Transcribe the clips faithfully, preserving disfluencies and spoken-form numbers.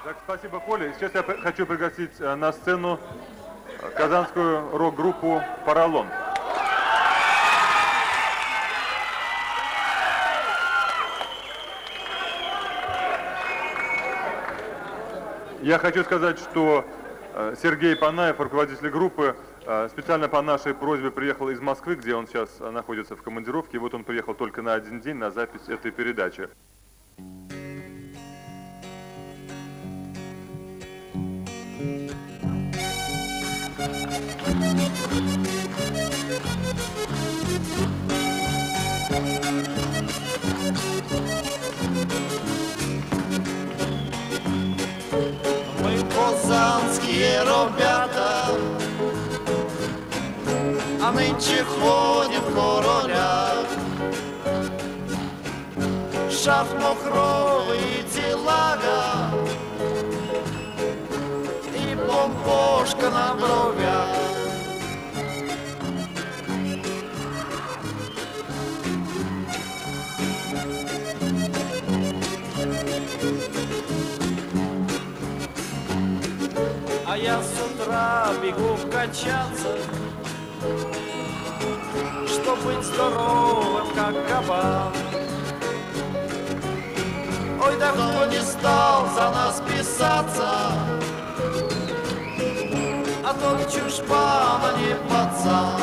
Так, спасибо, Коля. Сейчас я хочу пригласить на сцену казанскую рок-группу «Поролон». Я хочу сказать, что Сергей Панаев, руководитель группы, специально по нашей просьбе приехал из Москвы, где он сейчас находится в командировке. И вот он приехал только на один день на запись этой передачи. Мы казанские ребята, а нынче ходим в королях. Шарф махровый, телага и помпошка на бровях. А я с утра бегу качаться, чтоб быть здоровым, как кабан. Ой, давно не стал за нас писаться, а тот чушпан, а не пацан.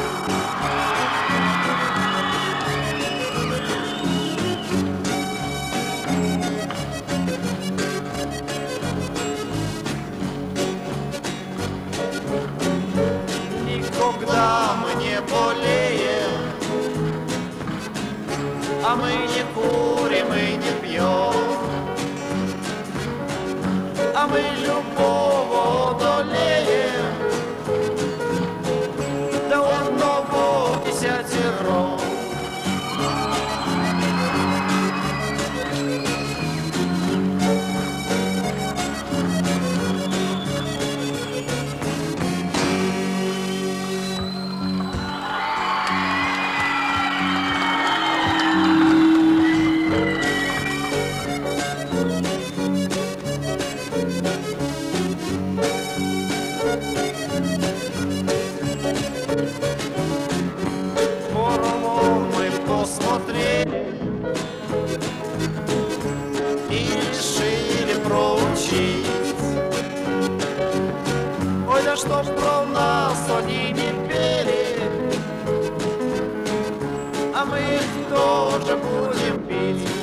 Никогда мы не болеем, а мы не курим и не пьем, а мы любого одолеем до одного десятером. И решили проучить. Ой, да чтоб про нас они не пели, а мы их тоже будем пить.